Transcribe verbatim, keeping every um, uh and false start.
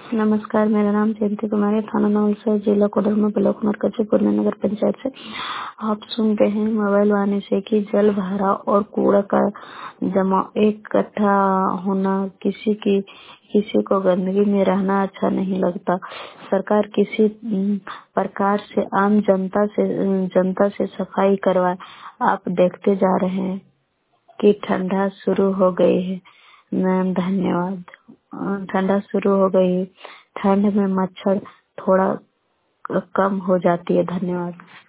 नमस्कार, मेरा नाम जयंती कुमारी, थाना नवलसर, जिला कोडरमा, ब्लॉक मरकजपुर नगर पंचायत से। आप सुन रहे हैं मोबाइल वाणी से कि जल भराव और कूड़ा का जमाव इकट्ठा होना किसी की किसी को गंदगी में रहना अच्छा नहीं लगता। सरकार किसी अम, प्रकार से आम जनता से जनता से सफाई करवाए। आप देखते जा रहे हैं कि ठंडा शुरू हो गई है। मैम धन्यवाद। अ, ठंडा शुरू हो गई है। ठंड में मच्छर थोड़ा क- कम हो जाती है। धन्यवाद।